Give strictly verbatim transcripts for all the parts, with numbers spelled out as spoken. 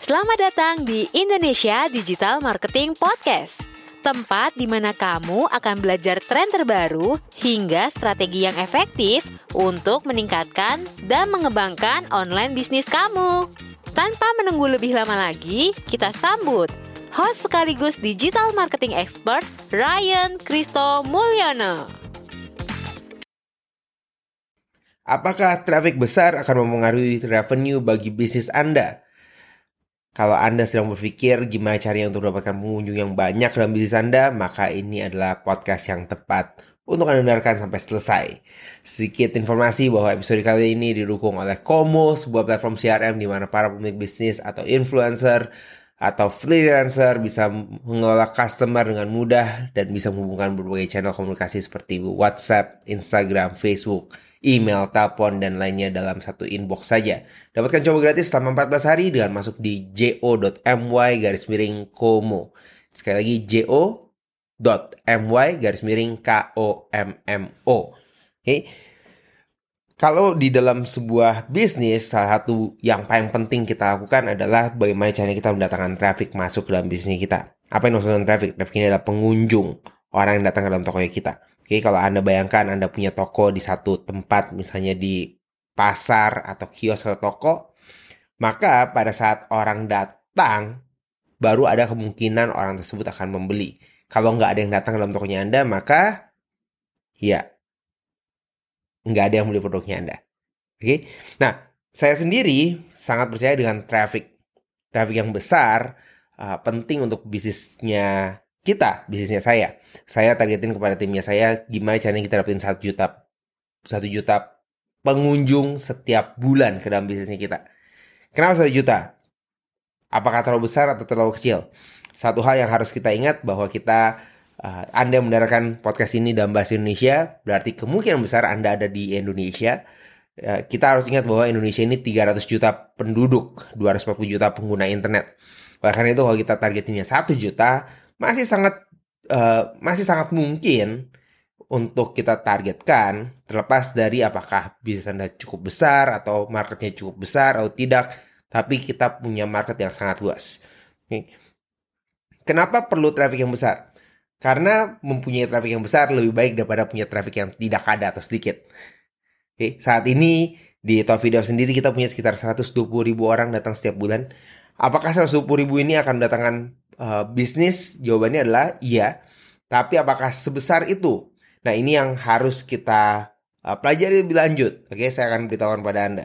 Selamat datang di Indonesia Digital Marketing Podcast, tempat di mana kamu akan belajar tren terbaru hingga strategi yang efektif untuk meningkatkan dan mengembangkan online bisnis kamu. Tanpa menunggu lebih lama lagi, kita sambut host sekaligus digital marketing expert Ryan Christo Mulyono. Apakah traffic besar akan mempengaruhi revenue bagi bisnis Anda? Kalau Anda sedang berpikir gimana caranya untuk mendapatkan pengunjung yang banyak dalam bisnis Anda, maka ini adalah podcast yang tepat untuk Anda dengarkan sampai selesai. Sedikit informasi bahwa episode kali ini didukung oleh Komo, sebuah platform C R M di mana para pemilik bisnis atau influencer atau freelancer bisa mengelola customer dengan mudah dan bisa menghubungkan berbagai channel komunikasi seperti WhatsApp, Instagram, Facebook, email, telepon, dan lainnya dalam satu inbox saja. Dapatkan coba gratis selama empat belas hari dengan masuk di jo.my garis miring komo. Sekali lagi jo.my garis miring kommo. Oke. Kalau di dalam sebuah bisnis, salah satu yang paling penting kita lakukan adalah bagaimana caranya kita mendatangkan traffic masuk ke dalam bisnis kita. Apa yang maksudnya traffic? Traffic ini adalah pengunjung, orang yang datang ke dalam tokonya kita. Oke, kalau Anda bayangkan Anda punya toko di satu tempat, misalnya di pasar atau kios atau toko, maka pada saat orang datang, baru ada kemungkinan orang tersebut akan membeli. Kalau nggak ada yang datang ke dalam tokonya Anda, maka ya, nggak ada yang beli produknya Anda. Oke, nah saya sendiri sangat percaya dengan traffic. Traffic yang besar uh, penting untuk bisnisnya kita, bisnisnya saya. Saya targetin kepada timnya saya gimana caranya kita dapetin satu juta satu juta pengunjung setiap bulan ke dalam bisnisnya kita. Kenapa satu juta? Apakah terlalu besar atau terlalu kecil? Satu hal yang harus kita ingat bahwa kita uh, Anda mendengarkan podcast ini dalam bahasa Indonesia, berarti kemungkinan besar Anda ada di Indonesia. Uh, kita harus ingat bahwa Indonesia ini tiga ratus juta penduduk, dua ratus empat puluh juta pengguna internet. Oleh karena itu kalau kita targetinnya satu juta, masih sangat uh, masih sangat mungkin untuk kita targetkan, terlepas dari apakah bisnis Anda cukup besar atau marketnya cukup besar atau tidak, tapi kita punya market yang sangat luas. Okay. Kenapa perlu traffic yang besar? Karena mempunyai traffic yang besar lebih baik daripada punya traffic yang tidak ada atau sedikit. Okay. Saat ini di Top Video sendiri kita punya sekitar seratus dua puluh ribu orang datang setiap bulan. Apakah seratus dua puluh ribu ini akan mendatangkan uh, bisnis? Jawabannya adalah iya. Tapi apakah sebesar itu? Nah, ini yang harus kita uh, pelajari lebih lanjut. Oke, okay? Saya akan beritahukan pada Anda.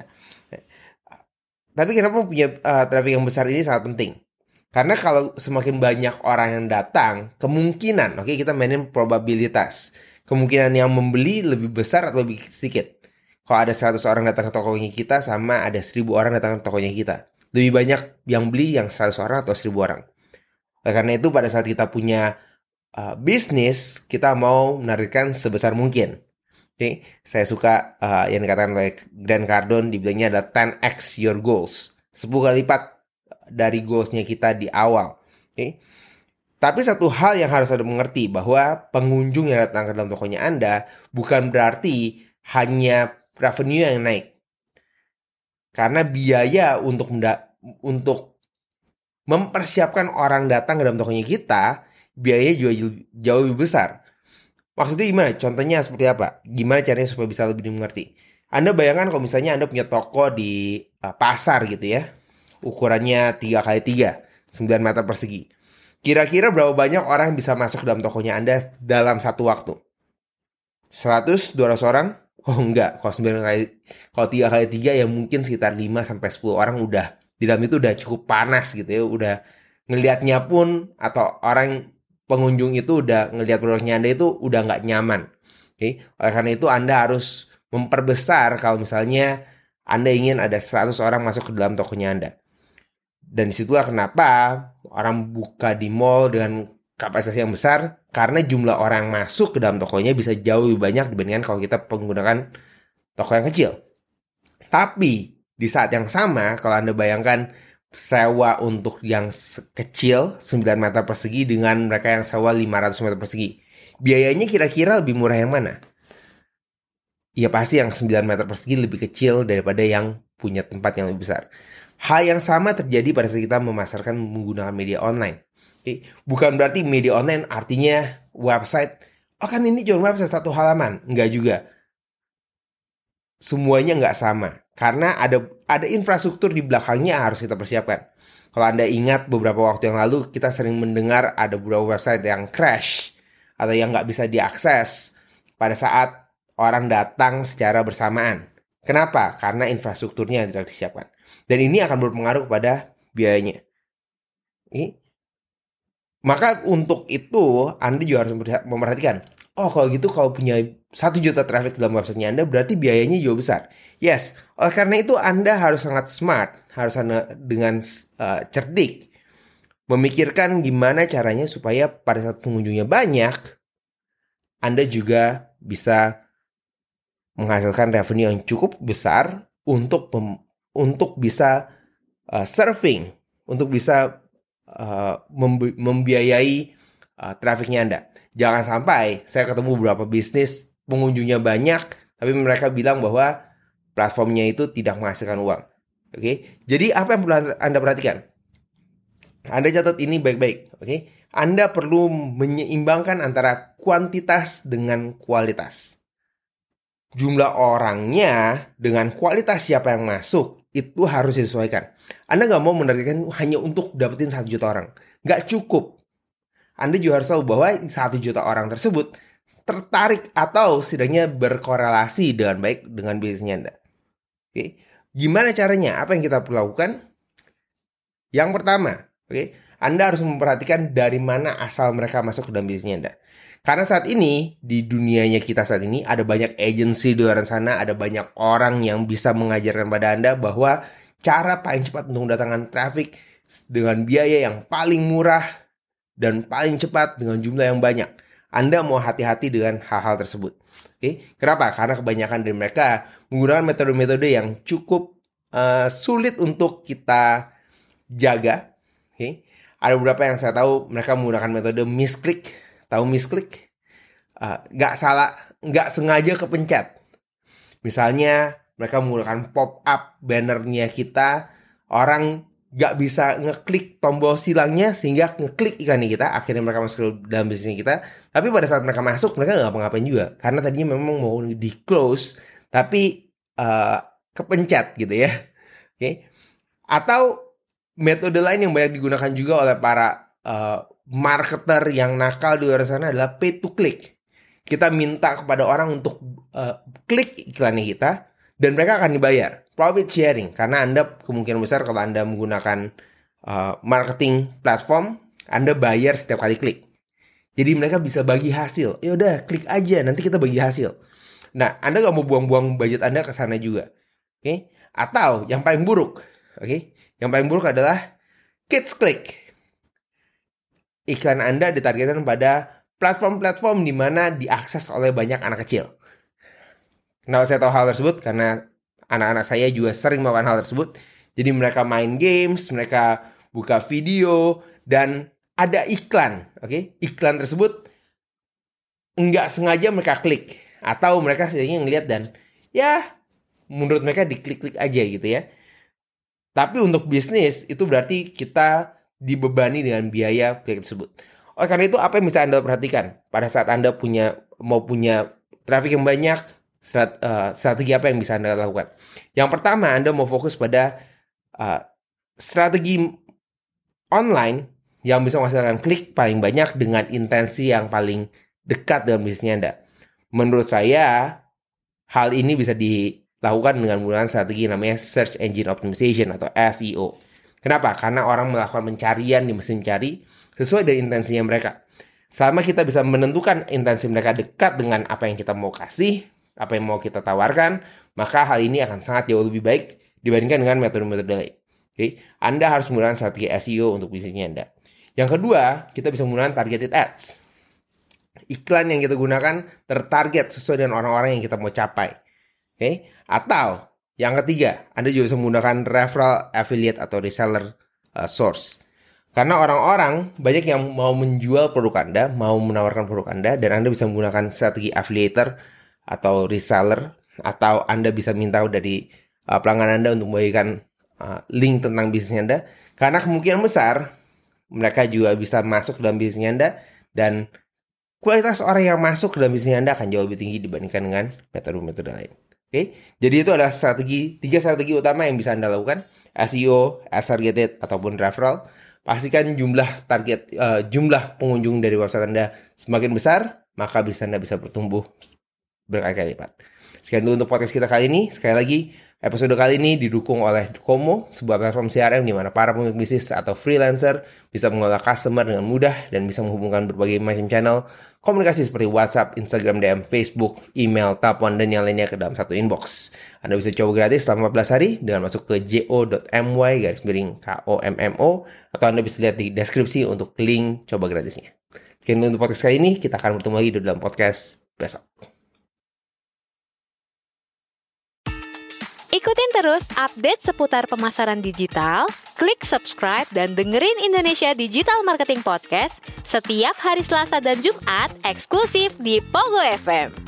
Tapi kenapa punya uh, traffic yang besar ini sangat penting? Karena kalau semakin banyak orang yang datang, kemungkinan, oke okay, kita mainin probabilitas. Kemungkinan yang membeli lebih besar atau lebih sedikit. Kalau ada seratus orang datang ke tokonya kita sama ada seribu orang datang ke tokonya kita. Lebih banyak yang beli yang seratus orang atau seribu orang. Oleh karena itu pada saat kita punya uh, bisnis, kita mau menargetkan sebesar mungkin. Oke, okay? Saya suka uh, yang dikatakan oleh Grant Cardone, dibilangnya adalah ten x your goals. sepuluh kali lipat dari goalsnya kita di awal. Oke. Okay? Tapi satu hal yang harus Anda mengerti bahwa pengunjung yang datang ke dalam tokonya Anda bukan berarti hanya revenue yang naik. Karena biaya untuk menda- untuk mempersiapkan orang datang ke dalam tokonya kita, biayanya juga jauh lebih besar. Maksudnya gimana? Contohnya seperti apa? Gimana caranya supaya bisa lebih dimengerti? Anda bayangkan kalau misalnya Anda punya toko di uh, pasar gitu ya. Ukurannya tiga kali tiga, sembilan meter persegi. Kira-kira berapa banyak orang yang bisa masuk ke dalam tokonya Anda dalam satu waktu? seratus, dua ratus orang? Oh enggak, kalau sembilan kali, kalau tiga kali tiga ya mungkin sekitar lima sampai sepuluh orang udah. Di dalam itu udah cukup panas gitu ya. Udah ngelihatnya pun atau orang pengunjung itu udah ngelihat produknya Anda itu udah nggak nyaman. Oke, oleh karena itu Anda harus memperbesar kalau misalnya Anda ingin ada seratus orang masuk ke dalam tokonya Anda. Dan disitulah kenapa orang buka di mall dengan kapasitas yang besar, karena jumlah orang yang masuk ke dalam tokonya bisa jauh lebih banyak dibandingkan kalau kita menggunakan toko yang kecil. Tapi di saat yang sama, kalau Anda bayangkan sewa untuk yang kecil sembilan meter persegi dengan mereka yang sewa lima ratus meter persegi, biayanya kira-kira lebih murah yang mana? Ya pasti yang sembilan meter persegi lebih kecil daripada yang punya tempat yang lebih besar. Hal yang sama terjadi pada saat kita memasarkan menggunakan media online. Oke, bukan berarti media online artinya website. Oh kan ini cuma website satu halaman. Enggak juga. Semuanya nggak sama. Karena ada ada infrastruktur di belakangnya yang harus kita persiapkan. Kalau Anda ingat beberapa waktu yang lalu kita sering mendengar ada beberapa website yang crash atau yang nggak bisa diakses pada saat orang datang secara bersamaan. Kenapa? Karena infrastrukturnya yang tidak disiapkan. Dan ini akan berpengaruh kepada biayanya. Oke? Maka untuk itu Anda juga harus memperhatikan. Oh kalau gitu kalau punya satu juta traffic dalam websitenya Anda berarti biayanya jauh besar. Yes, oleh karena itu Anda harus sangat smart, harus Anda dengan uh, cerdik memikirkan gimana caranya supaya pada saat pengunjungnya banyak, Anda juga bisa menghasilkan revenue yang cukup besar untuk mem- untuk bisa uh, surfing, untuk bisa uh, membi- membiayai uh, trafficnya Anda. Jangan sampai saya ketemu beberapa bisnis pengunjungnya banyak, tapi mereka bilang bahwa platformnya itu tidak menghasilkan uang. Oke, okay? Jadi apa yang perlu Anda perhatikan? Anda catat ini baik-baik. Oke, okay? Anda perlu menyeimbangkan antara kuantitas dengan kualitas. Jumlah orangnya dengan kualitas siapa yang masuk itu harus disesuaikan. Anda nggak mau menargetkan hanya untuk dapetin satu juta orang. Nggak cukup. Anda juga harus tahu bahwa satu juta orang tersebut tertarik atau setidaknya berkorelasi dengan baik dengan bisnisnya Anda. Oke, gimana caranya? Apa yang kita perlu lakukan? Yang pertama, oke, Anda harus memperhatikan dari mana asal mereka masuk ke dalam bisnisnya Anda. Karena saat ini, di dunianya kita saat ini, ada banyak agensi di luar sana, ada banyak orang yang bisa mengajarkan pada Anda bahwa cara paling cepat untuk mendatangkan traffic dengan biaya yang paling murah dan paling cepat dengan jumlah yang banyak. Anda mau hati-hati dengan hal-hal tersebut. Oke, kenapa? Karena kebanyakan dari mereka menggunakan metode-metode yang cukup uh, sulit untuk kita jaga. Oke, ada beberapa yang saya tahu mereka menggunakan metode misklik. Tahu misklik? Uh, gak salah, gak sengaja kepencet. Misalnya mereka menggunakan pop-up bannernya kita, orang gak bisa ngeklik tombol silangnya sehingga ngeklik iklannya kita, akhirnya mereka masuk ke dalam bisnis kita. Tapi pada saat mereka masuk, mereka gak ngapa-ngapain juga, karena tadinya memang mau di close tapi uh, kepencet gitu ya. Oke, okay? Atau metode lain yang banyak digunakan juga oleh para uh, marketer yang nakal di luar sana adalah pay to click. Kita minta kepada orang untuk uh, klik iklannya kita dan mereka akan dibayar. Profit sharing, karena Anda kemungkinan besar kalau Anda menggunakan uh, marketing platform, Anda bayar setiap kali klik. Jadi mereka bisa bagi hasil. Ya udah, klik aja, nanti kita bagi hasil. Nah, Anda nggak mau buang-buang budget Anda ke sana juga, oke? Okay? Atau yang paling buruk, oke? Okay? Yang paling buruk adalah kids click. Iklan Anda ditargetkan pada platform-platform di mana diakses oleh banyak anak kecil. Kenapa saya tahu hal tersebut? Karena anak-anak saya juga sering melakukan hal tersebut. Jadi mereka main games, mereka buka video, dan ada iklan. Oke, okay? Iklan tersebut nggak sengaja mereka klik. Atau mereka setidaknya ngeliat dan ya menurut mereka diklik-klik aja gitu ya. Tapi untuk bisnis itu berarti kita dibebani dengan biaya klik tersebut. Oleh karena itu apa yang bisa Anda perhatikan pada saat Anda punya mau punya traffic yang banyak? Strategi apa yang bisa Anda lakukan? Yang pertama, Anda mau fokus pada uh, strategi online yang bisa menghasilkan klik paling banyak dengan intensi yang paling dekat dengan bisnisnya Anda. Menurut saya, hal ini bisa dilakukan dengan menggunakan strategi namanya Search Engine Optimization atau S E O. Kenapa? Karena orang melakukan pencarian di mesin cari sesuai dengan intensinya mereka. Selama kita bisa menentukan intensi mereka dekat dengan apa yang kita mau kasih, apa yang mau kita tawarkan, maka hal ini akan sangat jauh lebih baik dibandingkan dengan metode-metode lain. Okay? Anda harus menggunakan strategi S E O untuk bisnisnya Anda. Yang kedua, kita bisa menggunakan targeted ads. Iklan yang kita gunakan tertarget sesuai dengan orang-orang yang kita mau capai. Okay? Atau yang ketiga, Anda juga bisa menggunakan referral, affiliate, atau reseller uh, source. Karena orang-orang banyak yang mau menjual produk Anda, mau menawarkan produk Anda, dan Anda bisa menggunakan strategi affiliator atau reseller, atau Anda bisa minta dari uh, pelanggan Anda untuk membagikan uh, link tentang bisnis Anda, karena kemungkinan besar mereka juga bisa masuk dalam bisnis Anda, dan kualitas orang yang masuk ke dalam bisnis Anda akan jauh lebih tinggi dibandingkan dengan metode-metode lain. Oke, okay? Jadi itu adalah strategi, tiga strategi utama yang bisa Anda lakukan: S E O, Ads Targeted, ataupun referral. Pastikan jumlah target, uh, jumlah pengunjung dari website Anda semakin besar, maka bisnis Anda bisa bertumbuh berkali-kali lipat. Sekian dulu untuk podcast kita kali ini. Sekali lagi, episode kali ini didukung oleh Docomo, sebuah platform C R M di mana para pemilik bisnis atau freelancer bisa mengolah customer dengan mudah dan bisa menghubungkan berbagai macam channel komunikasi seperti WhatsApp, Instagram D M, Facebook, email, telepon, dan yang lainnya ke dalam satu inbox. Anda bisa coba gratis selama empat belas hari dengan masuk ke jo.my garis miring kommo, atau Anda bisa lihat di deskripsi untuk link coba gratisnya. Sekian dulu untuk podcast kali ini. Kita akan bertemu lagi di dalam podcast besok. Ikutin terus update seputar pemasaran digital, klik subscribe dan dengerin Indonesia Digital Marketing Podcast setiap hari Selasa dan Jumat eksklusif di Pogo F M.